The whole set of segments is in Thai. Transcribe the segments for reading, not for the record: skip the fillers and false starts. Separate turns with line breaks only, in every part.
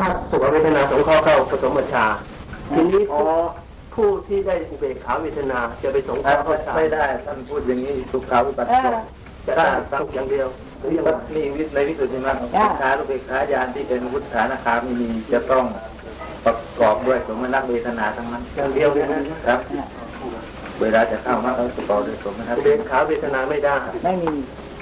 ถ้าสุขเวทนาสงเคราะห์เข้าปฐมฌานทีนี้ผู้ที่ได้อุเบกขาเวทนาจะไปสงเคราะห์เข้าฌาน
ไม่ได้ท่านพูดอย่างนี้สุขาวิปัสสนา
จะได้สุขอย่างเดียว
นี่ในวิสุทธิมรรคอุเบกขาอุเบกขญาณที่เป็นวุฒิฐานคามินีจะต้องประกอบด้วยสมนัตเวทนาทั้งนั้น
อย่างเดียวนะครับ
เวลาจะเข้ามรรคประกอบด้วยสมนัต
อุเบกขาเวทนาไม่ได้
ไม่มี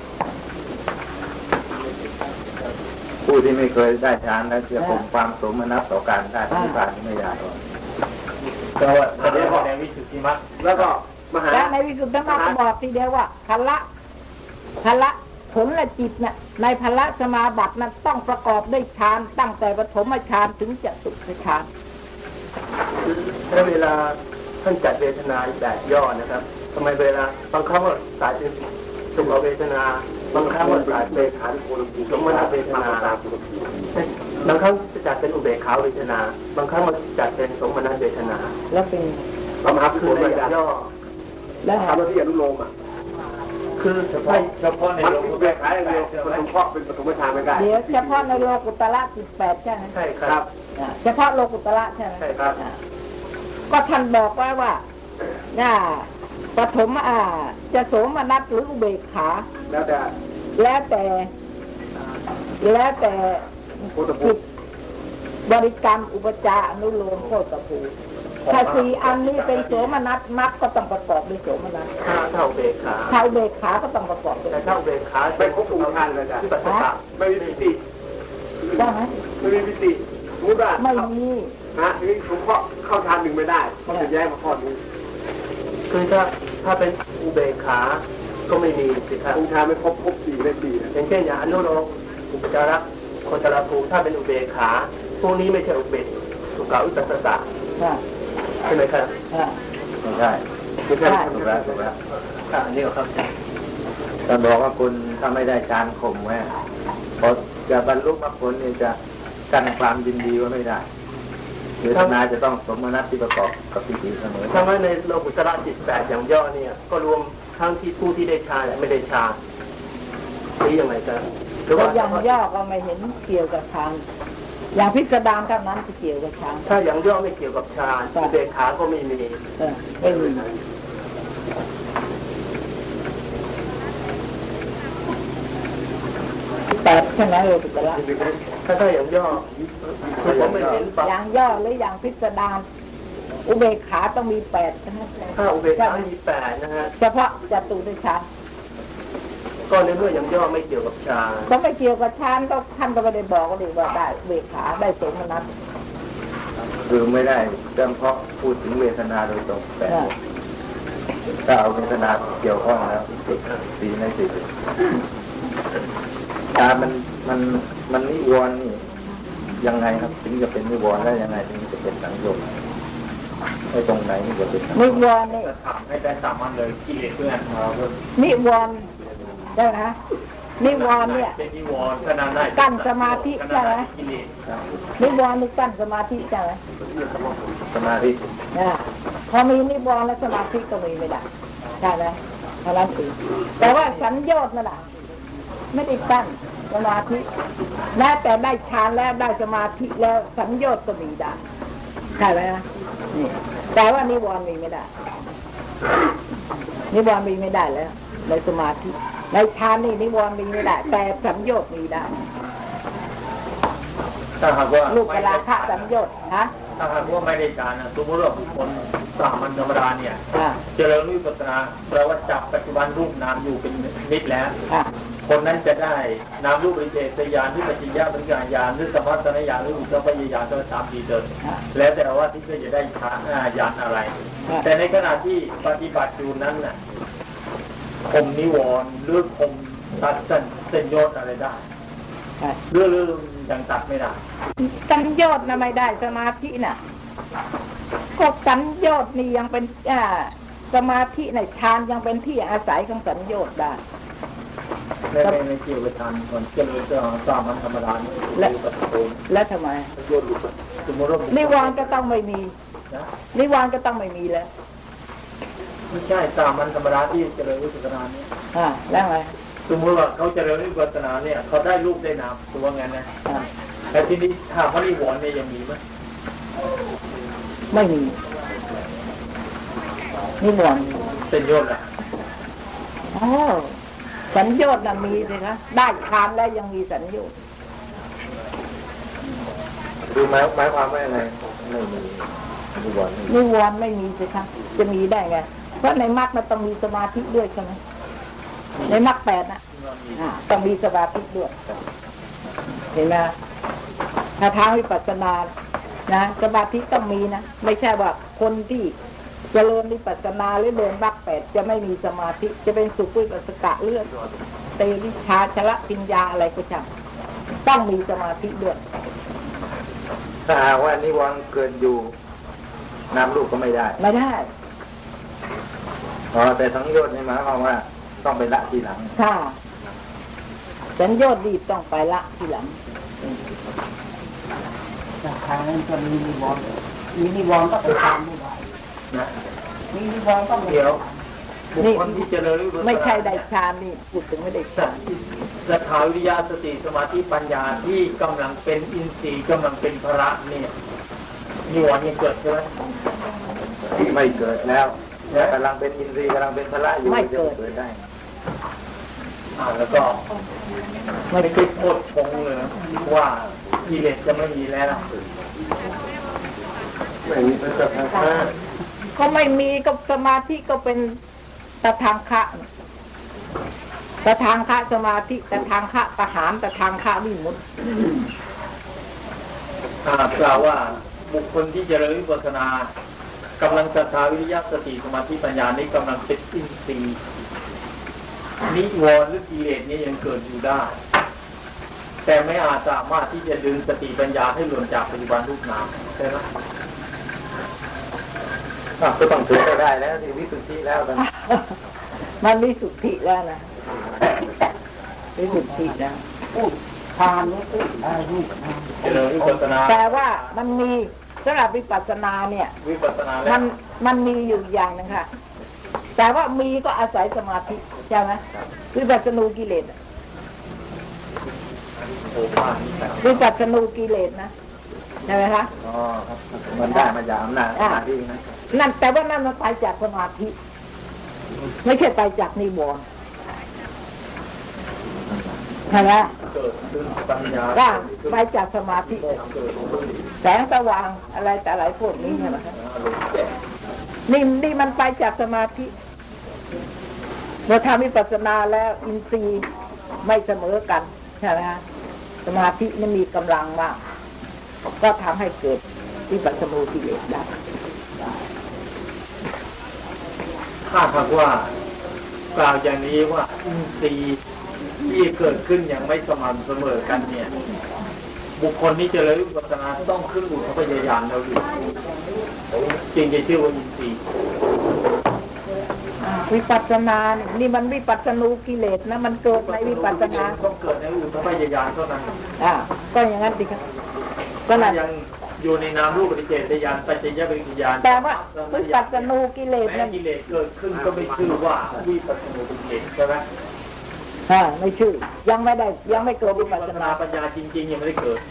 ผู้ที่ไม่เคยได้ฌานแล้วจะผมความสมนัตต่อการได้ที่ผ่านไม่ได้
ก็ว่าในวิสุทธิมรรคแล้วก็มหา
ในวิสุทธิมรรคบอกทีเดียวว่าพละผลและจิตน่ะในพละสมาบัตินั้นต้องประกอบด้วยฌานตั้งแต่ปฐมฌานถึงจตุตฌาน
แล้วเวลาท่านจัดเวทนาแบบย่อนะครับทำไมเวลาบางครั้งว่าสายเป็นสุขเวทนาบางครั้งว่าสายเป็นฐานสมนัตเวทนาบางครั้งจะจัดเป็นอุเบกขาเวทนาบางครั้งมันจัดเป็นสมนัตเวทนา
แล้วเป็น
ประมาณคือในแบบย่อ
แล้ว
ทำหน้าที่อนุโลมอ่ะคือเฉพาะในโลกุตระอย่างเดียวมันเฉพาะเป็นปฐมฌานไม่ได้
เดี๋ยวเฉพาะในโลกุตระ18ใช่ไหม
ใช่ครับ
เฉพาะโลกุตระใช่ไหม
ใช่ครับ
ก็ท่านบอกไว้ว่าปฐมจะโสมนัสหรืออุเบกขา
แล้วแต่
จิตบริกรรมอุปจาอนุโลมโคตรภูถ้าสี่อันนี้เป็นโสมนัสมรรคก็ต้องประกอบด้วยโสมนัส
ถ้าอุเบก
ขาก็ต้องประกอบด้วย
ถ้าอุเบกขาไม่ครบองค์ฌานเลยจ้ะที่ปัสสาวะไม่มีปิติ
ใช่ไหม
ไม่มีปิติมุดา
ไม่มี
นี่ผมเข้าฌานหนึ่งไม่ได้ต้องแยกมาข้อนี้คือถ้าเป็นอุเบกขาก็ไม่มีสิครับองค์ฌานไม่ครบสี่ไม่ดีนะอย่างเช่นอย่างอนุโลมอุปจาระโคตรภูถ้าเป็นอุเบกขาพวกนี้ไม่ใช่อุเบกสุขาวิปัสสนาใช่ไหมครับ
ไม่ใช่ถูกแล้ว
อันนี้ก็ครับ
ท่านบอกว่าคุณถ้าไม่ได้ฌานข่มไว้พอจะบรรลุมรรคผลนี่จะกั้นความยินดีว่าไม่ได้เวทนาจะต้องสมนัตที่ประกอบกับปิติเสมอ
ทั้งนั้นในโลกุตระจิต8อย่างย่อเนี่ยก็รวมทั้งที่ผู้ที่ได้ฌานและไม่ได้ฌานนี่ยังไงครับ
หรือว่าอย่างย่อก็ไม่เห็นเกี่ยวกับฌานอย่างพิสดารเท่านั้นที่เกี่ยวกับฌาน
ถ้าอย่างย่อไม่เกี่ยวกับฌานอุเบกขาก็ไม่มี
แต่แค่นั้นเลยพิสดาร
ถ้าอย่างย่อผมไม่เห็น
อย่างย่อหรืออย่างพิสดารอุเบกขาต้องมี8นะฮะ
ถ้าอุเบกขามี8นะฮะ
เฉพาะจตุตฌาน
ก็ในเมื่ออย่างย่อไม่เกี่ยวกับฌาน
ก็ไม่เกี่ยวกับฌานก็ท่านก็ไม่ได้บอกเลยว่าได้อุเบกขาได้สมนัต
คือไม่ได้เฉพาะพูดถึงเวทนาโดยตรงแต่ถ้าเอาเวทนาเกี่ยวข้องแล้ว4 ใน 4ฌานมันนิวรณ์นี่ยังไงครับถึงจะเป็นนิวรณ์ได้ยังไงถึงจะเป็นสังโยชน์ไอ้ตรงไหนนี่จะเป็น
นิวรณ์นี่
ถามให้ได้สามัญเลยกิเลสเพื่อนเรา
นิวรณ์ได้ไหมนิวรณ์เนี่ยกั้นสมาธิใช่ไหมนิวรณ์นี่กั้นสมาธิใช่ไหม
สมาธิ
พอมีนิวรณ์แล้วสมาธิก็มีไม่ได้ใช่ไหมเพราะนั้นสิแต่ว่าสัญโยชน์นั่นแหละไม่ได้กั้นสมาธิแม้แต่ได้ฌานแล้วได้สมาธิแล้วสัญโยชน์ก็มีได้ใช่ไหมนะนี่แต่ว่านิวรณ์มีไม่ได้นิวรณ์มีไม่ได้แล้วในสมาธิในฌานนี่นิวรณ์มีไม่ได้แต่สัญโยชน์มีได้
ถ้าหากว่า
รูปราคะสัญโยชน์ฮะ
ถ้าหากว่าไม่ได้ฌานสมมติว่าบุคคลสามัญธรรมดาเนี่ยเจริญวิปัสสนาแปลว่าจับปัจจุบันรูปนามอยู่เป็นนิดแล้วคนนั้นจะได้นามรูปปริเฉทญาณที่ปัจจยปริกญาณหรือสมัตตนญาณหรืออุปปัญญาณตัว3 4 เดินแล้วแต่ว่าที่จะได้ฌานญาณอะไรแต่ในขณะที่ปฏิบัติอยู่นั้นน่ะข่มนิวรณ์หรือข่มตัดเส้นโยชน์อะไรได้เรื่องยังตัดไม่ได้
สัญโยชน์น่ะไม่ได้สมาธิน่ะก็สัญโยชน์นี่ยังเป็นสมาธิในฌานยังเป็นที่อาศัยของสัญโยชน์ได้
ไม่เกี่ยวกับฌานคนเจริญสามัญธรรมดา
และทำไมนิวรณ์ก็ต้องไม่มีนิวรณ์ก็ต้องไม่มีแล้ว
ไม่ใช่สามัญธรรมดาที่เจริญวิปัสสนาเนี่ย
แล้วไง
สมมติว่าเขาเจริญวิปัสสนาเนี่ยเขาได้รูปได้นามตัวงั้นนะแต่ทีนี้ถ้าพระนิวรณ์เนี่ยยังมีไหม
ไม่มีนิวรณ์
เป็นโยชน์อ่ะ
อ๋อสัญโยชน์น่ะมีเลยนะได้ฌานแล้วยังมีสัญโยชน์
ดูหมายความว่าอะไรไม่มีนิวร
ณ์ไม่มีสิคะจะมีได้ไงเพราะในมรรคมันต้องมีสมาธิด้วยใช่ไหมในมรรค8น่ะต้องมีสมาธิด้วยเห็นไหมถ้าทางวิปัสสนานะสมาธิต้องมีนะไม่ใช่ว่าคนที่เจริญวิปัสสนาหรือเดินมรรค8จะไม่มีสมาธิจะเป็นสุขวิปัสสกะเลื่อนเตวิชาชละปัญญาอะไรก็ช่างต้องมีสมาธิด้วย
ถ้าหากว่านิวรณ์เกินอยู่นามรูปก็ไม่ได้แต่สังโยชน์นี่หมายความว่าต้องไปละทีหลัง
ค่ะสัญโยชน์ดีต้องไปละทีหลัง
จากทางนั้นจะมีนิวรณ์ก็ไปตามไม่ได้นะมีนิวรณ์ต้อง
เดี๋ยวบุคคลที่เจริญ
ไม่ใช่ได้ฌานนี่พูดถึงไม่ได้ฌาน
สถาวิริยะสติสมาธิปัญญาที่กำลังเป็นอินทรีย์กำลังเป็นพระเนี่ยนิวรณ์ยังเกิดใช่ไหม
ไม่เกิดแล้วกำลังเป็นอินทรีย์กำลังเป็นพระอยู่
ไม่เกิด
ได้
แล้วก็ไม่คิดโทษคงเลยว่ากิเลสจะไม่มีแล้ว
ไม่มีเป็นสัพพะ
ก็ไม่มีกับสมาธิก็เป็นตถาคะตถาคะสมาธิตถาคะปหารตถาคะวิมุตติ
กล่าวว่าบุคคลที่เจริญวิปัสสนากำลังศรัทธาวิริยะสติสมาธิปัญญานี้กำลังเป็นอินทรีย์นิวรณ์หรือกิเลสนี้ยังเกิดอยู่ได้แต่ไม่อาจสามารถที่จะดึงสติปัญญาให้หลุดจากปัจจุบันรูปนามใช่ไหม
ก็ต้องถือได้แล้วที่วิสุทธิแล้ว
มันวิสุทธิแล้วนะวิสุทธิแล้ว
ทานนี่
แต่ว่ามันมีสำหรับวิปัสสนาเนี่ยมันมีอยู่อย่างนึงค่ะแต่ว่ามีก็อาศัยสมาธิใช่ไหมวิปัสสนูกิเลสวิปัสสนูกิเลสนะใช่ไหมคะ
อ๋อครับมันได้มาจากอำนาจสมาธินะ
นั่นแต่ว่านั่นมันไปจากสมาธิไม่ใช่ไปจากนิวรณ์ใช่ไหมร่างไปจากสมาธิแสงสว่างอะไรแต่อะไรพวกนี้ใช่ไหมครับนี่มันไปจากสมาธิเมื่อทำวิปัสสนาแล้วอินทรีย์ไม่เสมอกันใช่ไหมฮะสมาธินี่มีกำลังมากก็ทำให้เกิดวิปัสสนูกิเลสได้
ถ้าหากว่ากล่าวอย่างนี้ว่าอินทรีย์ที่เกิดขึ้นอย่างไม่สม่ำเสมอกันเนี่ยบุคคลนี้เจริญวิปัสสนาต้องขึ้นอุทธัพพยายานแล้วอยู่จริงจะชื่อว่าอินทรีย์
วิปัสสนานี่มันวิปัสสนูกิเลสนะมันเกิดในวิปัสสนา
ต้องเกิดในอุทธัพพยายานเท่านั้น
ก็อย่างนั้นสิครับ
ก็ยังอยู่ในนามรูปปฏิเจตญาณปัจจยปริญาณ
แต่ว่าวิปัสสนูกิเลส
นั้นกิเลสเกิดขึ้นก็ไม่ชื่อว่าวิปัสสนูกิเลสใช่ไหม
ไม่ชื่อยังไม่ได้ยังไม่เกิดวิปัสสนา
ปัญญาจริงๆยังไม่ได้เกิด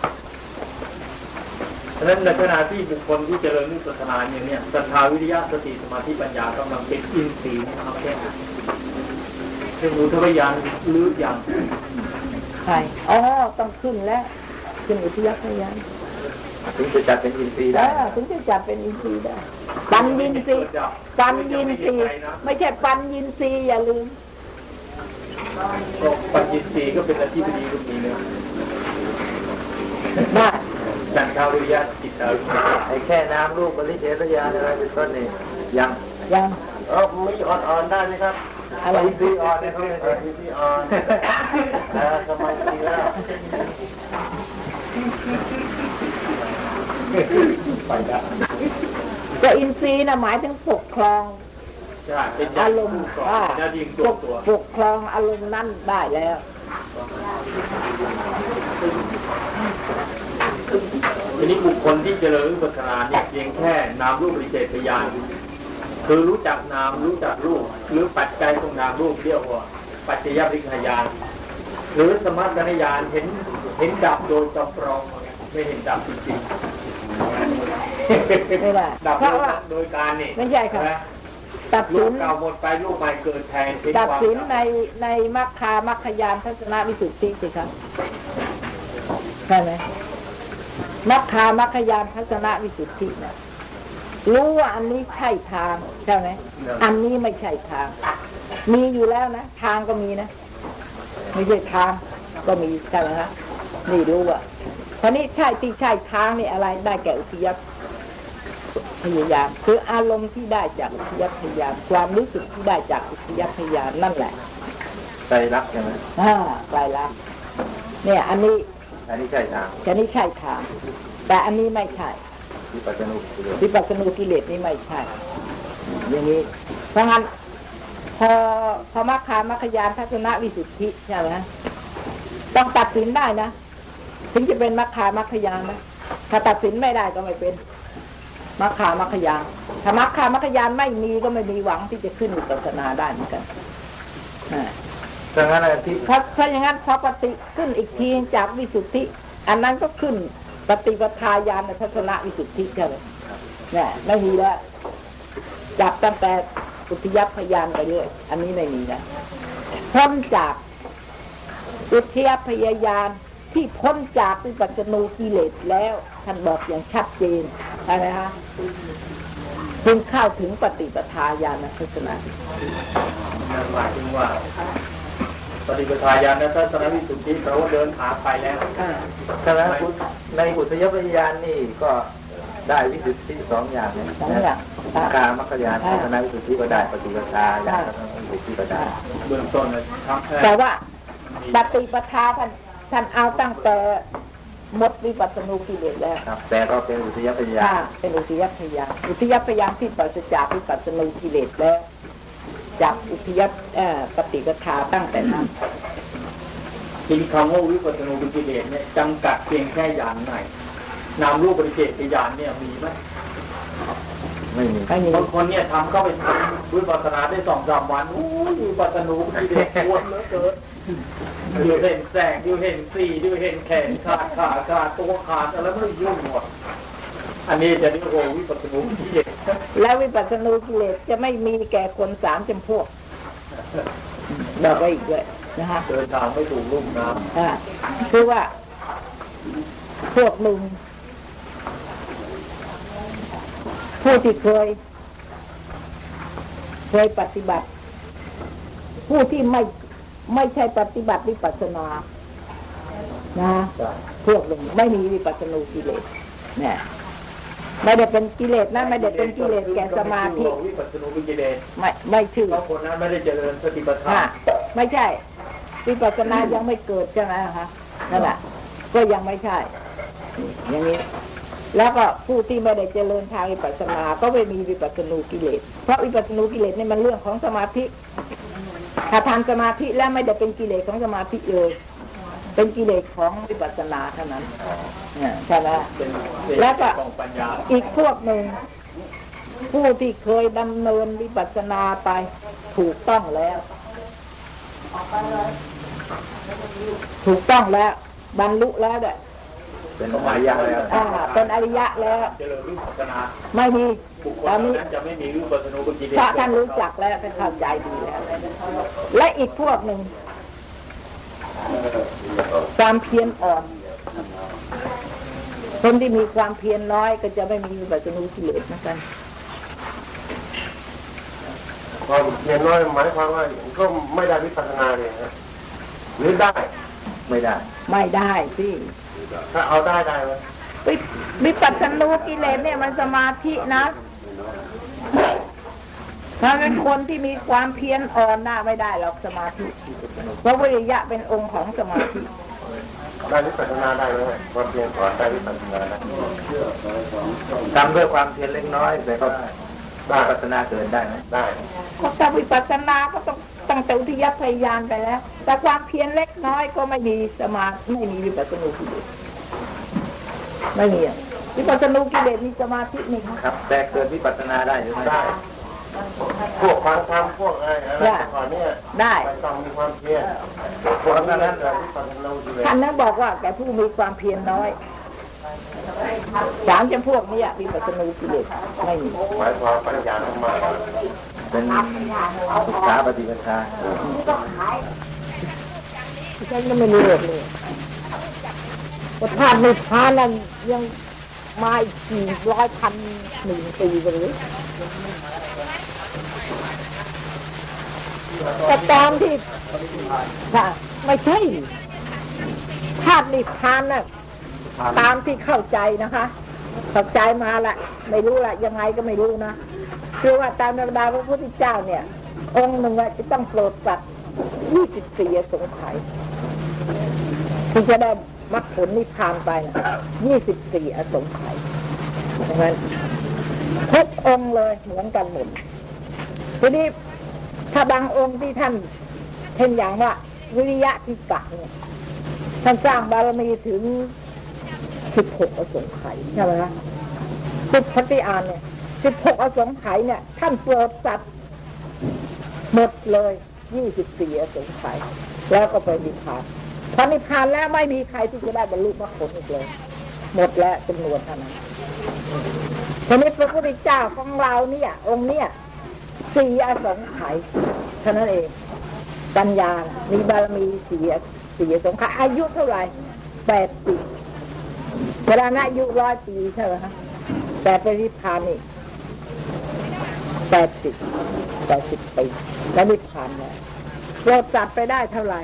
ฉะนั้นในขณะที่บุคคลที่เจริญวิปัสสนาอย่างนี้ศรัทธาวิริยะสติสมาธิปัญญากำลังเป็นอินทรีย์นะครับแค่เป็นอุทธัพพยานหรืออย่าง
ใช่ต้องขึ้นแล้วขึ้นอุทธัพพยาน
ถึงจะจัดเป็นอินทรีย์ได้
ถึงจะจัดเป็นอินทรีย์ได้ปัญญินทรีย์ไม่ใช่ปัญญินทรีย์อย่าลืม
ปัญญินทรีย์ก็เป็นอธิบดีรูปนี้เลย
ได้
สันทาวิริยะจิต
ไอ้แค่น้ำรูปปริเฉทญาณอะไรเป็นต้นนี่ยังไม่อ่อนๆได้ไหมครับ
อะไร
อินทรีย์อ่อนเนี่ยเขาเป็นอินทรีย์อ่อนสมาธิแล้ว
ก็อินทรีย์นะหมายถึงปกครองอารมณ์ปกครองอารมณ์นั้นได้แล้ว
ทีนี้บุคคลที่เจริญวิปัสสนาเนี่ยเพียงแค่นามรูปปฏิเจตญาณคือรู้จักนามรู้จักรูปหรือปัจจัยของนามรูปเรียกว่าปัจจยปริญญาณหรือสมัตตญาณเห็นเห็นดับโดยจำลองไม่เห็นดับจริงๆ
ไม่ได้
ดับ
เพราะว่า
โดยการนี่
ไม่ใช่ค่ะตัด
ลู
สิ
ก
น
เก่าหมดไปลูกใหม่เกิดแทน
ตัดสินในมัคคามัคคยานทัศนวิสุทธิสิครับใช่ไหมมัคคามัคคยานทัศนวิสุทธินะรู้ว่าอันนี้ใช่ทางใช่ไหมอันนี้ไม่ใช่ทางมีอยู่แล้วนะทางก็มีนะไม่ใช่ทางก็มีใช่ไหมครับนี่รู้ว่าเพราะนี้ใช่ที่ใช่ทางนี่อะไรได้แก่อุทยพยายามคืออารมณ์ที่ได้จากอุทยพยายามความรู้สึกที่ได้จากอุทยพยายามนั่นแหละ
ใจรักใช่ไหม
ไกลลักเนี่ยอันนี้
ใช่ทาง
อันนี้ใช่ทางแต่อันนี้ไม่ใช่
วิปัสสนูกิเลส
วิปัสสนูกิเลสนี่ไม่ใช่อย่างนี้เพราะงั้นพอมัคคามัคคยานทัศนวิสุทธิใช่ไหมต้องตัดสินได้นะถึงจะเป็นมัคคามัคคยานนะถ้าตัดสินไม่ได้ก็ไม่เป็นมัคคามัคคยานถ้ามัคคามัคคยานไม่มีก็ไม่มีหวังที่จะขึ้นวิปัสสนาได้เหมือนกัน
ดังนั้นที่
ถ้าอย่างนั้นพอปฏิขึ้นอีกทีจากวิสุทธิอันนั้นก็ขึ้นปฏิปทาญาณทัศนวิสุทธิกันเลยเนี่ยไม่มีแล้วจับตั้งแต่อุทยพยานไปเรื่อยอันนี้ไม่มีนะพ้นจากอุทยพยายานที่พ้นจากวิปัสสนูกิเลสแล้วท่านบอกอย่างชัดเจนใช่ไหมฮะจึงเข้าถึงปฏิปทาญาณทัศนวิสุทธิ
หมายถึงว่าปฏิปทาญาณทัศนวิสุทธิเราเดินหาไปแล้ว
ใช่ไหมในอุทยพยานนี่ก็ได้วิสุทธิสองอย่างเนี่ยมัคคามัคคยานทัศนวิสุทธิก็ได้ปฏิปทาญาณทัศนวิสุทธิก็ได้
เบื้องต้นเลย
แต่ว่าปฏิปทาท่านเอาตั้งแต่หมดวิปัสสนูกิเลสแล้ว
แต่ก็เป็นอุทยพยาน
เป็นอุทยพยานที่ปราศจากวิปัสสนูกิเลสแล้วจากอุทยปฏิปทาตั้งแต่นั้น
จริงคำว่าวิปัสสนูกิเลสเนี่ยจำกัดเพียงแค่ญาณไหนนามรูปปฏิเสธญาณเนี่ยมีไหม
ไม่มี
บางคนเนี่ยทำเข้าไปทำวิปัสสนาได้2-3 วันวิปัสสนูกิเลสปวดเหลือเกินดูเห็นแสงดูเห็นสีดูเห็นแขนขาดตัวขาดอะไรไม่ยุ่งหมดอันนี้จะเรียกว่าวิปัสสนูกิเลส
แล้ววิปัสสนูกิเลสจะไม่มีแก่คน3 จำพวกบอกไว้อีกด้วยนะคะ
เดินทางไม่ถูกลุ่มน้ำ
คือว่าพวกหนึ่งผู้ที่เคยปฏิบัติผู้ที่ไม่ใช่ปฏิบัติวิปัสสนานะพวกหนึ่งไม่มีวิปัสสนูกิเลสเนี่ยไม่ได้เป็นกิเลสนะไม่ได้เป็นกิเลสแก่สมาธิ
วิปัสสนูกิเลส
ไม่ชื่อ
เพราะคนนั้นไม่ได้เจริญสติปัฏฐาน
ไม่ใช่วิปัสสนายังไม่เกิดใช่ไหมคะนั่นแหละก็ยังไม่ใช่อย่างนี้แล้วก็ผู้ที่ไม่ได้เจริญทางวิปัสสนาก็ไม่มีวิปัสสนูกิเลสเพราะวิปัสสนูกิเลสนี่มันเรื่องของสมาธิถ้าทำสมาธิแล้วไม่ได้เป็นกิเลสของสมาธิเลยเป็นกิเลสของวิปัสสนาเท่านั้นใช่ไหมแล้วก็อีกพวกหนึ่งผู้ที่เคยดำเนินวิปัสสนาไปถูกต้องแล้วบรรลุแล้วด้วย
เป็นอริยะแล้ว
เป็นอริยะแล้ว
เจริญวิปัสสนา
ไม่มี
ตอนนี้จะไม่มีวิปัสสนูกิเลส
เพราะท่านรู้จักแล้วท่านเข้าใจดีแล้วและอีกพวกหนึ่งความเพียรอ่อนคนที่มีความเพียรน้อยก็จะไม่มีวิปัสสนูกิเลสเหมือนกัน
ความเพียรน้อยหมายความว่าก็ไม่ได้วิปัสสนาเลยนะหรือได้ไม่
ได้สิ
ถ้าเอาได้ไหม
วิปัสสนูกิเลสเนี่ยมันสมาธินะถ้าเป็นคนที่มีความเพียรอ่อนน่าไม่ได้หรอกสมาธิเพราะวิริยะเป็นองค์ของสมาธิ
ได้วิปัสสนาได้ไหมความเพียรอ่อนได้วิปัสสนาทำด้วยความเพียรเล็กน้อยแต่ก็ได้วิปัสสนาเกินได้ไหมได้
ก็ถ้าวิปัสสนาก็ต้องตั้งแต่อุทยพยานไปแล้วแต่ความเพียรเล็กน้อยก็ไม่มีสมาธิไม่มีวิปัสสนูกิเลสไม่มีวิปัสสนูกิเลสมีสมาธินี่
ครับแต่เกิดวิปัสสนาได้หรือไม่ได้พวกความทำพวกอะไรก่อนเนี่ย
ได้
ต้องมีความเพียรพวกนั้นแหละที่ฟังเราดูเลย
ท่านนั้นบอกว่าแกผู้มีความเพียรน้อยสามจำพวกนี้วิปัสสนูกิเลสไม่มี
หมายความปัญญาของมันเป็นศึกษาปฏิบัติ
ฉันก็ไม่รู้เลยว่าธาตุในพานั้นยังมาอีก400,000 ปีเลยแต่ตามที่ไม่ใช่ธาตุนิพพานน่ะตามที่เข้าใจนะคะเข้าใจมาละไม่รู้ละยังไงก็ไม่รู้นะคือว่าตามธรรมดาพระพุทธเจ้าเนี่ยองค์หนึ่งจะต้องโปรดสัตว์24 อสงไขยที่จะได้มรรคผลนิพพานไปนะ24 อสงไขยดังนั้นทุกองค์เลยเหมือนกันหมดทีนี้ถ้าบางองค์ที่ท่านเช่นอย่างว่าวิริยะทิกะเนี่ยท่านสร้างบารมีถึง16 อสงไขยใช่ไหมคะ10 ปฏิอาณเนี่ย16 อสงไขยเนี่ยท่านโปรดสัตว์หมดเลย24 อสงไขยแล้วก็ไปนิพพานพอนิพพานแล้วไม่มีใครที่จะได้บรรลุมรรคผลอีกเลยหมดแล้วจำนวนเท่านั้นทีนี้พระพุทธเจ้าของเราเนี่ยองค์เนี่ย4 อสงไขยเท่านั้นเองปัญญามีบารมี4 อสงไขยอายุเท่าไหร่80เวลาอายุ100 ปีใช่ไหมคะแต่ไปนิพพานนี่80 ปีแล้วนิพพานแล้วเราจับไปได้เท่าไหร่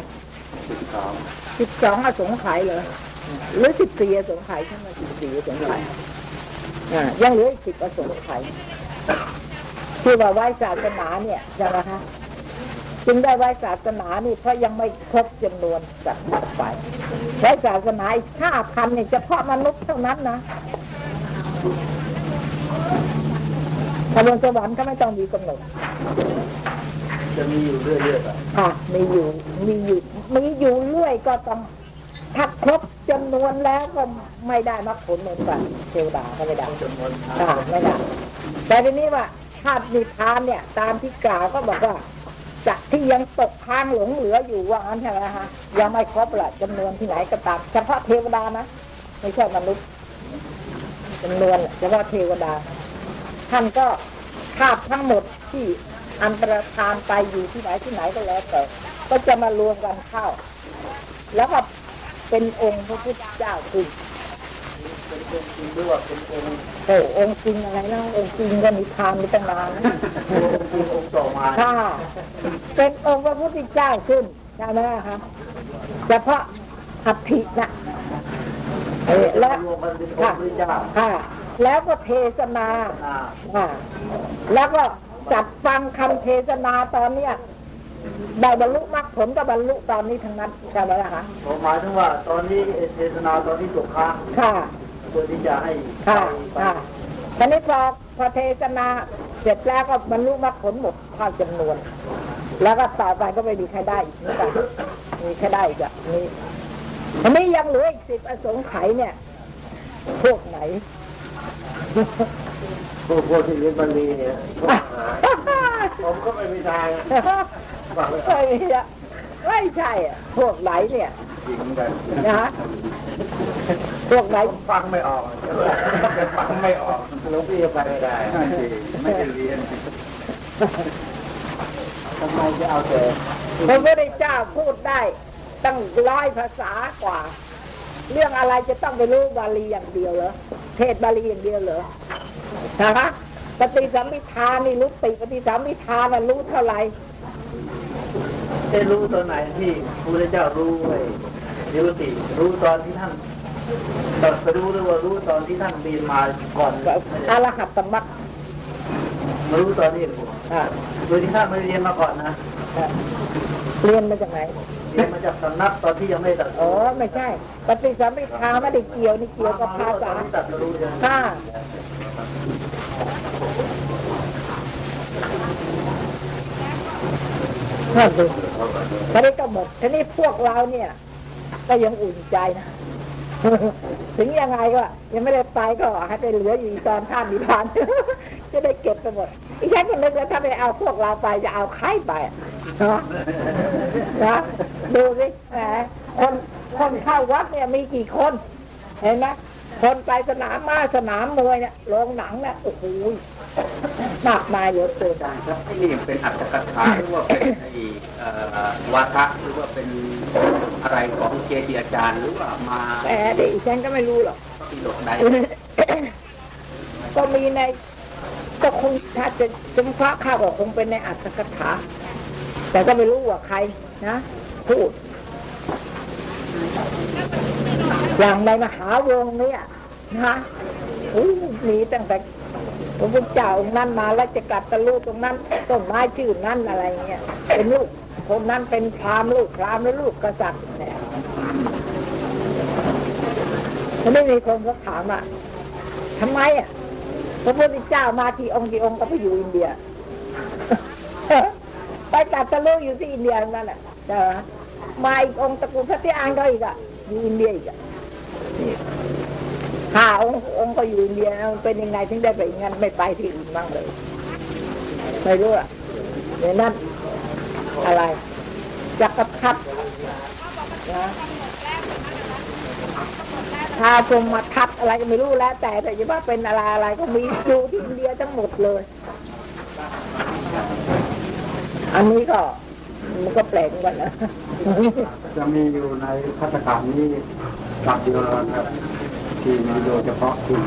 12 อสงไขยเลยหรือ14 อสงไขยใช่ไหม14 อสงไขยยังเหลืออีก10 อสงไขยที่ว่าไว้ศาสนาเนี่ยใช่ไหมคะจึงได้ไว้ศาสนานี่เพราะยังไม่ครบจำนวนสัตว์ไปไว้ศาสนาอีก 5,000 เนี่ยเฉพาะมนุษย์เท่านั้นนะถ้าบนสวรรค์ก็ไม่ต้องมีกำหนด
จะมีอยู่เรื่อยๆ
ค่ะมีอยู่เรื่อยก็ต้องถ้าครบจำนวนแล้วก็ไม่ได้มรรคผลเหมือนกันเทวดาก็ไม่ได้จำนวนไม่ได้แต่ทีนี้ว่าธาตุนิพพานเนี่ยตามที่กล่าวก็บอกว่าจากที่ยังตกค้างหลงเหลืออยู่ว่างั้นใช่ไหมฮะยังไม่ครบละจำนวนที่ไหนก็ตามเฉพาะเทวดานะไม่ใช่มนุษย์จำนวนเฉพาะเทวดาท่านก็ธาตุทั้งหมดที่อันตรธานไปอยู่ที่ไหนก็แล้วแต่ก็จะมารวมกันเข้าแล้วก็เป็นองค์พระพุทธเจ้าคือ
เป็นองค์จริงด้วยเป็น
องค์จริงอะไรนะองค์จริงก็นิพพานมีตั้งนานนะ
องค์จริงองค์ต่อมา
ค่ะเป็นองค์พระพุทธเจ้าขึ้นใช่ไหมคะเฉพาะอัฐินะและค่ะแล้วก็เทศนาแล้วก็จัดฟังคำเทศนาตอนเนี้ยได้บรรลุมรรคผลก็บรรลุตอนนี้ทั้งนั้นใช่ไหมล่ะคะ
หมายถึงว่าตอนนี้เทศนาตอนนี้จบค้าง
ค่ะ
เพื่อที่จะให้
ค่ะตอนนี้พอเทศนาเสร็จแล้วก็บรรลุมรรคผลหมดเท่าจำนวนแล้วก็ต่อไปก็ไม่มีใครได้อีกนี่ค่ะมีใครได้อีกนี่อันนี้ยังเหลืออีก10 อสงไขยเนี่ยพวกไหน
พวกที่เรียนบาลีเนี่ยผมก็ไม่มีทาง
ไม่ใช่อ่ะพวกไหนเนี่ย
จริงกัน
นะพวกไหน
ฟังไม่ออกหลวงพี่ไปไม่ได้ไม่ได้เรียนทำไมจะเอาแต่
พระพุทธเจ้าพูดได้ตั้ง100 ภาษากว่าเรื่องอะไรจะต้องไปรู้บาลีอย่างเดียวเหรอเทศบาลีอย่างเดียวเหรอนะคะปฏิสัมภิทานี่รู้ติปฏิสัมภิทาน่ะรู้เท่าไหร่
จะรู้ตอนไหนที่พระพุทธเจ้ารู้ไว้รู้ตอนที่ท่านตรัสรู้หรือว่ารู้ตอนที่ท่านเรียนมาก่อน
อรหัตตมรรค
มารู้ตอนนี้โดยที่ท่านไม่เรียนมาก่อนนะ
เรียนมาจากไหน
เรียนมาจากสำนักตอนที่ยังไม่ตรัสรู้
ไม่ใช่ปฏิสัมภิทาไม่ได้เกี่ยวนี่เกี่ยวกับภาษาค่ะนั่นสิทีนี้ก็หมดทีนี้พวกเราเนี่ยก็ยังอุ่นใจนะถึงยังไงก็ยังไม่ได้ไปก็ให้ไปเหลืออยู่ตอนท่านนิพพานจะได้เก็บไปหมดอีฉันก็นึกว่าถ้าไปเอาพวกเราไปจะเอาใครไปนะดูสิคนเข้าวัดเนี่ยมีกี่คนเห็นไหมคนไปสนามม้าสนามมวยเนี่ยโรงหนังเนี่ยโอ้โหมากมายเยอะเกิน
ครับนี่เป็นอัตถกถาหรือว่าเป็นวาทะหรือว่าเป็นอะไรของเจดีย์อาจารย์หรือว่ามา
แต่เด็กฉันก็ไม่รู้หรอก
ที่หลบใด
ก็มีในก็คงถ้าจะจำพระข้าก็คงเป็นในอัตถกถาแต่ก็ไม่รู้ว่าใครนะพูดอย่างในมหาวงเนี่ยนะมีตั้งแต่พระพุทธเจ้าองค์นั้นมาแล้วจะกลับตะลุตรงนั้นต้นไม้ชื่อนั้นอะไรเงี้ยเป็นลูกคนนั้นเป็นพราหมณ์ลูกพราหมณ์และลูกกษัตริย์เนี่ยไม่มีคนเขาถามอ่ะทำไมอ่ะพระพุทธเจ้ามาที่องค์ก็ไปอยู่อินเดียไปกลับตะลุอยู่ที่อินเดียนั่นแหละใช่ไหมมาอีกองค์ตระกูลพระเจ้าอังก็อีกอ่ะอยู่อินเดียอีกอ่ะองค์ก็อยู่อินเดียมันเป็นยังไงถึงได้ไปงั้นไม่ไปที่อื่นบ้างเลยไม่รู้อ่ะเดี๋ยวนั้นอะไรจักรพรรดินะถ้าพรหมทัตอะไรก็ไม่รู้แล้วแต่จะว่าเป็นอะไรก็มีอยู่ที่อินเดียทั้งหมดเลยอันนี้ก็มันก็แปลกกันนะ
จะมีอยู่ในพัฒนาการนี้หลักเดียวนะครับที่มีโดยเฉพาะที่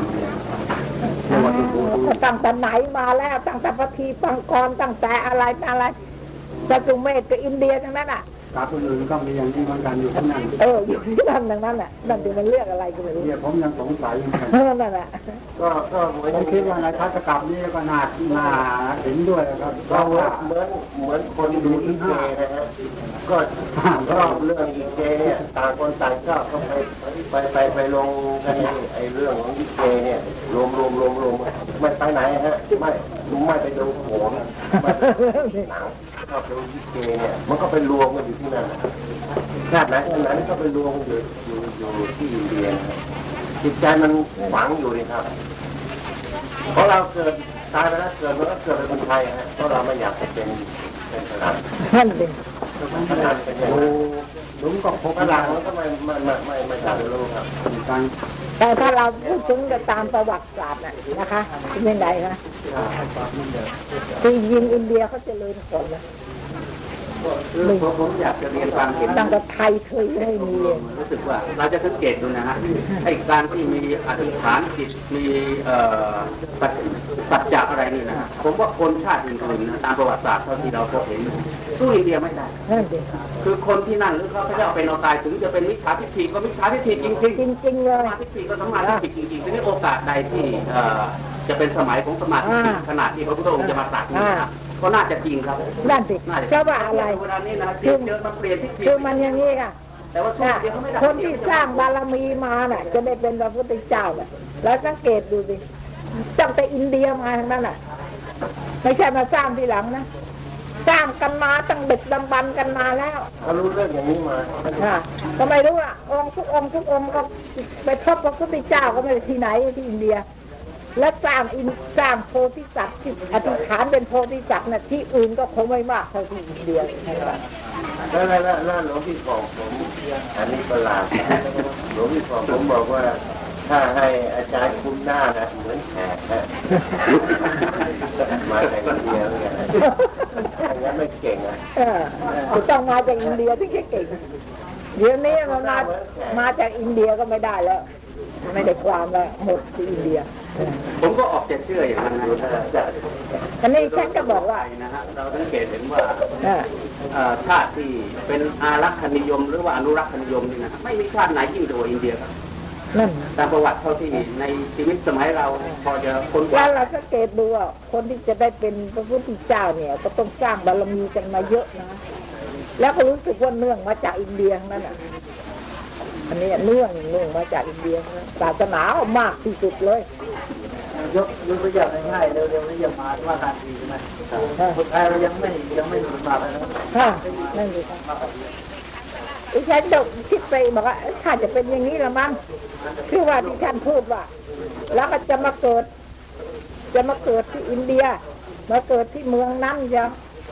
ตั้งแต่ไหนมาแล้วตั้งแต่พระทีปังกรตั้งแต่อะไรจตุเมธกับอินเดียทั้งนั้นอ่ะ
กับอื่นก็มีอย่างนี้เหมือนกันอยู่ที่นั่น
อยู่ที่นั่นทั้งนั้นแหละนั่นคือมันเลือกอะไรก็ไม่รู้
เนี่ยผมยังสงสัยอยู่
นั่นแหละ
ก็ผมคิดว่าในพัฒกรรมนี้ก็น่าเห็นด้วยครับเพราะว่า
เหมือนคนดูอีเจนะฮะก็ชอบเรื่องอีเจเนี่ยต่างคนต่างชอบก็ไปลงกันไอ้เรื่องของอีเจเนี่ยรวมไม่ไปไหนฮะไม่ไปดูโขนไม่หนังชอบดูอีเจเนี่ยมันก็ไปรวมกันอยู่ที่นั่นชาติไหนชาตินั้นก็ไปรวมอยู่ที่อินเดียจิตใจมันฝังอยู่นี่ครับเพราะเราเกิดตายไปแล้วเกิดมันก็เกิดเป็นคนไทยฮะเพราะเราไม่อยากเป็นขนาด
นั่นเอง
ขนาดเป็นอย่างนั้นลุงก็พบขนาดมันก็ไม่อยากรู้ครับ
แต่ถ้าเราพูดถึงตามประวัติศาสตร์นะคะเป็นยังไงนะคือยิงอินเดียเขาเจริญก่อนนะ
ผมอยากจะเรียนความเห็น
ตั้งแต่ไทยเคยไม่มี
รู้สึกว่าเราจะสังเกตดูนะฮะไอ้การที่มีอธิษฐานจิตมีปัจจัยอะไรนี่นะผมว่าคนชาติอื่นๆนะตามประวัติศาสตร์เท่าที่เราพบเห็นสู้อินเดียไม่ได้คือคนที่นั่นหรือเขาจะเอาไปนตายถึงจะเป็นมิจฉาทิฏฐิก็มิจฉาทิฏฐิจริง
ๆเลย
สมาธิก็สมาธิจริงๆทีนี้โอกาสใดที่จะเป็นสมัยของสมาธิขนาดที่พระพุทธองค์จะมาตรัสนี่ก็น่าจะจริงครับ
นั่นสิเพราะว่าอะไรคือมันอย่างนี้ค่ะ
แต่ว่า
คนที่สร้างบารมีมาน่ะจะได้เป็นพระพุทธเจ้าน่ะแล้วสังเกตดูสิตั้งแต่อินเดียมาทั้งนั้นน่ะไม่ใช่มาสร้างทีหลังนะสร้างกันมาตั้งดึกดำบรรพ์กันมาแล้ว
เขารู้เรื่องอย่างนี้มา
ก็ไม่รู้อ่ะองค์ทุกองค์ก็ไปพบพระพุทธเจ้าก็ไม่ได้ที่ไหนที่อินเดียและสร้างโพธิสัตว์ที่อธิษฐานเป็นโพธิสัตว์น่ะที่อื่นก็คงไม่มากเท่าที่อินเดีย
แล้วหลวงพี่บอกผมอันนี้ประหลาดหลวงพี่บอกผมบอกว่าถ้าให้อาจารย์คุ้มหน้านะเหมือนแขกนะมาจากอินเดียเนี่ยอย่างนั้นไม่เก่งอ่ะ
ต้องมาจากอินเดียที่เก่งเดี๋ยวนี้มาจากอินเดียก็ไม่ได้แล้วไม่ได้ความแล้วหมดที่อินเดีย
ผมก็ออกจะเชื่ออย่างนั้นนะ
อันนี้ฉันก็บอกว่า
นะฮะเราสังเกตเห็นว่าชาติที่เป็นอารักขนิยมหรือว่าอนุรักษนิยมนี่นะไม่มีชาติไหนยิ่งกว่าอินเดียครับ
นั่น
ตามประวัติเท่าที่ในชีวิตสมัยเราพอจะคน
ว่าเราสังเกตดูว่าคนที่จะได้เป็นพระพุทธเจ้าเนี่ยก็ต้องสร้างบารมีกันมาเยอะนะแล้วก็รู้สึกว่าเนื่องมาจากอินเดียนั่นน่ะอันนี้เนื่องมาจากอินเดียศาสนามากที่สุดเลย
ยกตัวอย่างง่ายๆเร็วๆนี่ยังมาว่าการดีใช่ไหมคนไทยเรายังไม่หนุนมาเลยนะ
นั่นเลยครับอีฉันดกคิดไปบอกว่าถ้าจะเป็นอย่างนี้ละมั้งคือว่าที่ท่านพูดว่าแล้วก็จะมาเกิดที่อินเดียมาเกิดที่เมืองนั้นจ้ะ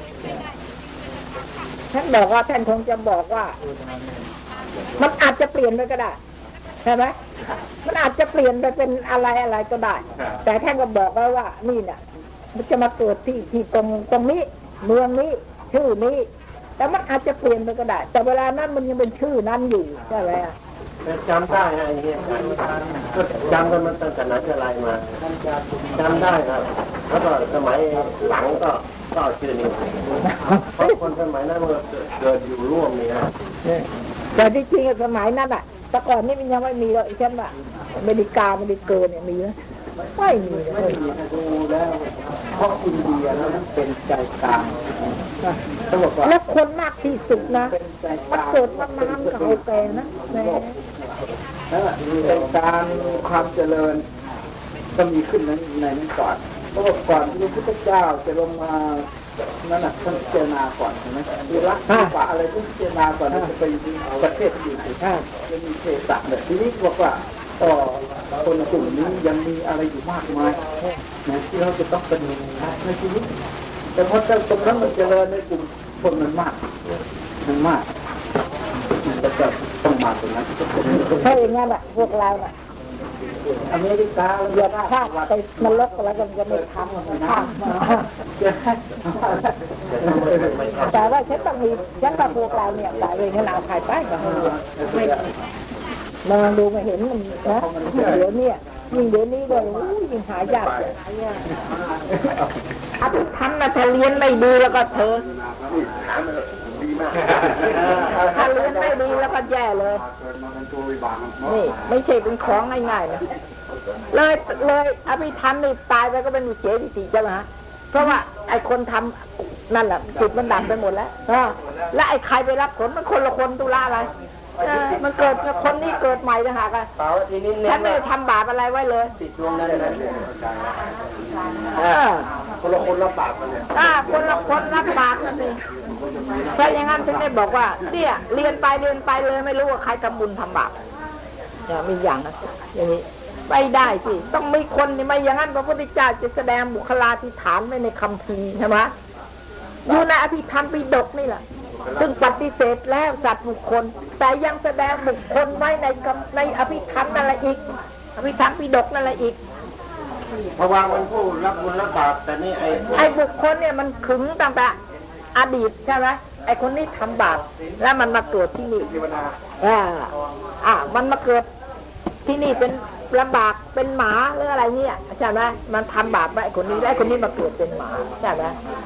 ท่านบอกว่าท่านคงจะบอกว่ามันอาจจะเปลี่ยนไปก็ได้ใช่ไหมมันอาจจะเปลี่ยนไปเป็นอะไรก็ได้แต่ท่านก็บอกแล้วว่านี่น่ะมันจะมาเกิดที่ตรงนี้เมืองนี้ชื่อนี้แต่มันอาจจะเปลี่ยนไปก็ได้แต่เวลานั้นมันยังเป็นชื่อนั้นอยู่ใช่ไหม
จำได้นะไอ้เงี้ยก็จำกันมันตั้งแต่ไหนแต่ไรมาจำได้ครับแล้วก็สมัยหลังก็ชื่อนี้เพราะคนสมัยนั้นมันเกิดอยู่ร่วมนี่ฮะ
แต่ที่จริงสมัยนั้นอ่ะแต่ก่อนนี่มันยังไม่มีเลยใช่ไหมอเมริกาอเมริกาเนี่ยมีไหมไม่มี
ดูแล้วเพราะอินเดียแล้วเป็นใจกลาง
แล้วคนมากที่สุดนะมันเกิดมานานเก่าแก่นะ
แล้วใจกลางความเจริญก็มีขึ้นในนั้นก่อนเพราะว่าก่อนที่พระพุทธเจ้าจะลงมานั่นน่ะท่านพิจารณาก่อนใช่ไหมมีรักมีว่าอะไรต้องพิจารณาก่อนจะไปประเทศอื่นจะมีเทศะแบบทีนี้บอกว่าคนกลุ่มนี้ยังมีอะไรอยู่มากมายนะที่เราจะต้องเป็นในชีวิตแต่พอตรงนั้นมันเจริญในกลุ่มคนมันมากแต่ก็ต้องมาตรงนั้น
ถ้าอย่างนั้นอ่ะพวกเราอ่ะ
อเมริกา
อย่าพลาดไปนรกแล้วกันจะไม่ทำแต่ว่าฉันต้องมีฉันกับพวกเราเนี่ยแต่เองขนาดถ่ายไปกับไม่มองดูไม่เห็นมันนะเดี๋ยวนี้เลยยิ่งหายากอภิธรรมนะถ้าเรียนไม่ดีแล้วก็เธอถ้าเรียนไม่ดีแล้วก็แย่เลยนี่ไม่ใช่เป็นของง่ายๆนะเลยอภิธรรมนี่ตายไปก็เป็นอุเฉทติใช่ไหมฮะเพราะว่าไอ้คนทำนั่นแหละจิตมันดับไปหมดแล้วและไอ้ใครไปรับผลมันคนละคนตุลาอะไรมันเกิดคนนี้เกิดใหม่ต่างหากอ่ะฉันไม่ได้ทำบาปอะไรไว้เลย
ติดช่วงนั้นเลยคนละคนรับบาปกันเนี่ย
คนละคนรับบาปนั่นเองใช่อย่างนั้นถึงได้บอกว่าเนี่ยเรียนไปเลยไม่รู้ว่าใครทำบุญทำบาปเนี่ยมีอย่างนะอย่างนี้ไม่ได้สิต้องมีคนนี่ไม่อย่างนั้นพระพุทธเจ้าจะแสดงบุคลาธิฐานไว้ในคัมภีร์ใช่ไหมอยู่ในอภิธรรมปิฎกนี่แหละซึ่งปฏิเสธแล้วสัตว์บุคคลแต่ยังแสดงบุคคลไว้ในอภิธรรมนั่นแหละอีกอภิธรรมปิฎกนั่นแหละอีก
เพราะว่ามันผู้รับบุญรับบาปแต่นี่
ไอ้บุคคลเนี่ยมันขึงตั้งแต่อดีตใช่ไหมไอ้คนนี้ทำบาปแล้วมันมาเกิดที่นี่มันมาเกิดที่นี่เป็นลำบากเป็นหมาหรืออะไรเนี่ยใช่ไหมมันทำบาปไอ้คนนี้แล้วคนนี้มาเกิดเป็นหมาใช่ไหม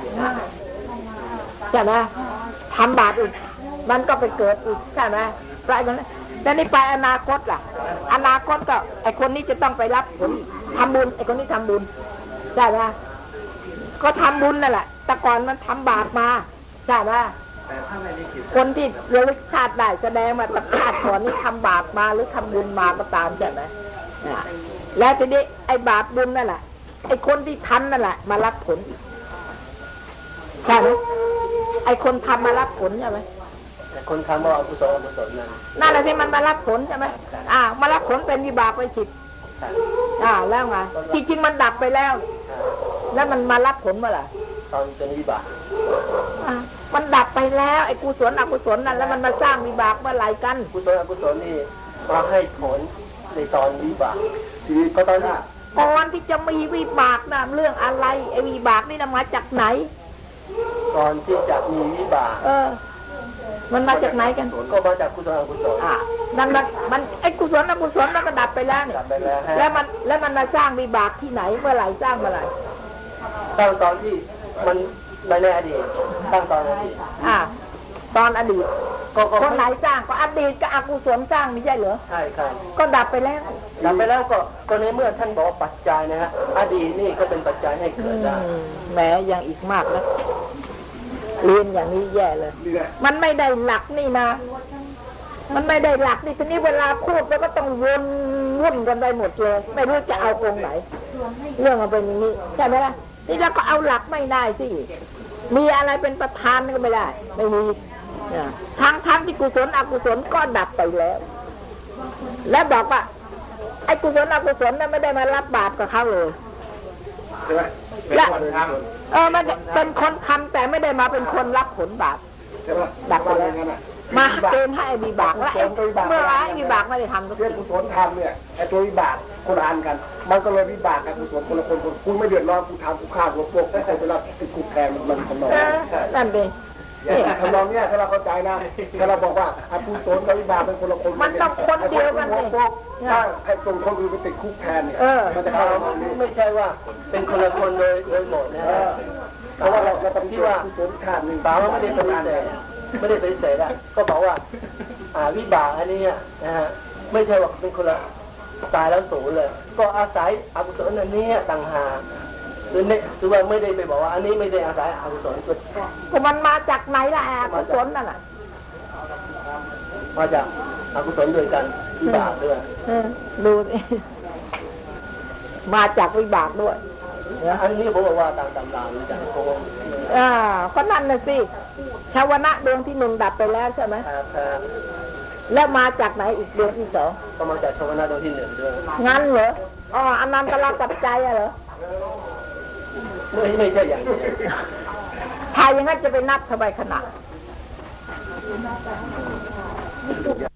ทำบาปอีกมันก็ไปเกิดอีกใช่ไหมไปกันแล้วนี่ไปอนาคตล่ะอนาคตก็ไอคนนี้จะต้องไปรับผลทำบุญไอคนนี้ทำบุญใช่ไหมก็ทำบุญนั่นแหละแต่ก่อนมันทำบาปมาใช่ไหมคนที่ระลึกชาติได้แสดงมาแต่ชาติก่อนนี่ทำบาปมาหรือทำบุญมาก็ตามใช่ไหมแล้วทีนี้ไอบาปบุญนั่นแหละไอคนที่ทำนั่นแหละมารับผลใช่ไหมไอคนทำมารับผลใช่ไหม
คนทำว่าอกุศล
นั่นแหละที่มันมารับผลใช่ไหมมารับผลเป็นวิบากไปจิตแล้วไงจริงๆมันดับไปแล้วแล้วมันมารับผลเมื่อไหร่
ตอนเป็นวิบาก
มันดับไปแล้วไอ้กุศลอกุศลนั่นแล้วมันมาสร้างวิบากเมื่อไหร่กัน
กุศลอกุศลนี่มาให้ผลในตอนวิบากทีก็ตอนนี้
ก่อนที่จะมีวิบากนะเรื่องอะไรไอ้วิบากนี่นะมาจากไหน
ตอนที่จะมีวิบาก
มันมาจากไหนกัน
ก็มาจากกุศลอกุศล
นั่นมันไอ้กุศลอกุศลมันก็ดับไปแล้วเนี่ยแล้วมันมาสร้างวิบากที่ไหนเมื่อไหร่สร้างเมื่อไหร่
ตั้งตอนที่มันในอดีตตั้งตอนอดีต
ตอนอดีตคนไหนสร้างก็อดีตก็อกุศลสร้างไม่ใช่เหรอ
ใช่
ก็ดับไปแล้ว
ก็ในเมื่อท่านบอกปัจจัยนะฮะอดีตนี่ก็เป็นปัจจัยให้เกิดได้
แหมยังอีกมากนะเรียนอย่างนี้แย่เลยมันไม่ได้หลักนี่นะมันไม่ได้หลักนี่ทีนี้เวลาพูดแล้วก็ต้องวุ่นกันไปหมดเลยไม่รู้จะเอาตรงไหนเรื่องมันเป็นอย่างนี้ใช่ไหมล่ะนี่เราก็เอาหลักไม่ได้สิมีอะไรเป็นประธานก็ไม่ได้ไม่มีทั้งที่กุศลอกุศลก็ดับไปแล้วและบอกว่าไอ้กุศลอกุศลนั้นไม่ได้มารับบาปกับเขาเลย
ช่ไหม
เป็นคนท
มันเป็นคนทำแต่ไม่ได้มาเป็นคนรับผลบาป
ใช่ไหม
ดักไปแล้ว
งั้นน่ะ
มาเกณฑ์ให้วิบากแล้วเมื่อไรวิบากไม่ได้ทำก็
เรื่องกุศลทำเนี่ยไอ้ตัววิบากคนละอันกัน มันก็เลยวิบากกับกุศลคนละคนคุณไม่เดือดร้อนคุณทำคุณฆ่าหัวโปกได้ใครจะรับติดคุกแทนมันทำนอง
นั่นเอง
ทำนองเนี้ยถ้าเราเข้าใจนะถ้าเราบอกว่ากุศลกับวิบากเป็นคนละคน
มันต้องคนเดียวกัน
หั
เล
วย โปกถ้าไอ้ตรงคนอื่นไปติดคุกแทนเนี่ยมันจะเข้าทางนี้
ไม่ใช่ว่าเป็นคนละคนโดยหมดนะ
เพราะว่าเราต้องที่ว่ากุศลขาดหนึ่ง
ป่าว่าไม่ได้ปฏิเสธไม่ได้ปฏิเสธอ่ะก็บอกว่าวิบากอันนี้นะฮะไม่ใช่ว่าเป็นคนละตายแล้วสูญเลย ก็อาศัยอกุศลอันนี้ต่างหากคือว่าไม่ได้ไปบอกว่าอันนี้ไม่ได้อาศัยอกุศล
ก็มันมาจากไหนล่ะกุศลนั่นน่ะ
มาจากอกุศลด้วยกันวิบากด้วย
ดูสิมาจากวิบากด้วย
อันนี้ผมบอกว่าตามตำราเหมือนกันเพราะว่า
ก็นั่นน่ะสิชาวนะดวงที่หนึ่งดับไปแล้วใช่ไหมแล้วมาจากไหนอีกดวงที่สอง
ก็มาจากชาวนาดวงที่หนึ่งด้วย
งั้นเหรออันนั้นตลาดปัจจัยเหรอ
ไม่ใช่อย่างนี้
ถ้าอย่างนั้นจะไปนับทำไมขนาด